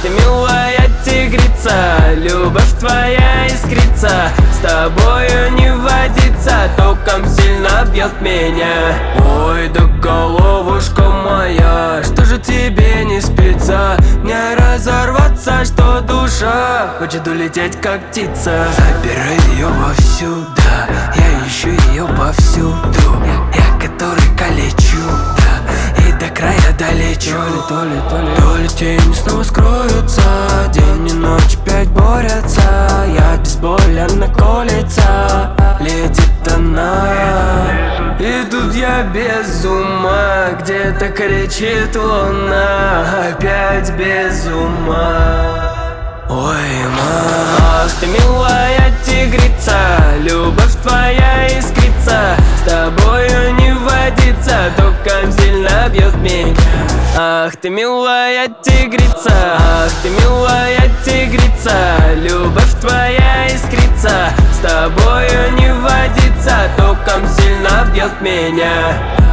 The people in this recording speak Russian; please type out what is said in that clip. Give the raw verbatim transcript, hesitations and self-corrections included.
ты милая тигрица, любовь твоя искрится, с тобою не водится, током сильно бьет меня. Ой, да головушка моя, что же тебе не спится? Не разорваться, что душа хочет улететь как птица. Забирай ее вовсюду, я ищу ее повсюду, я который калечу, да, и до края долечу. То ли, то ли, то ли тени снова скроются, день и ночь опять борются, я безболенно колется, летит она. И тут я без ума, где-то кричит луна, опять без ума. Ой, ма, ах ты милая тигрица, любовь твоя искрится, с тобою не водится, током сильно бьет меня. Ах ты милая тигрица, ах ты милая тигрица, любовь твоя искрится, с тобою не водится, током сильно бьет меня.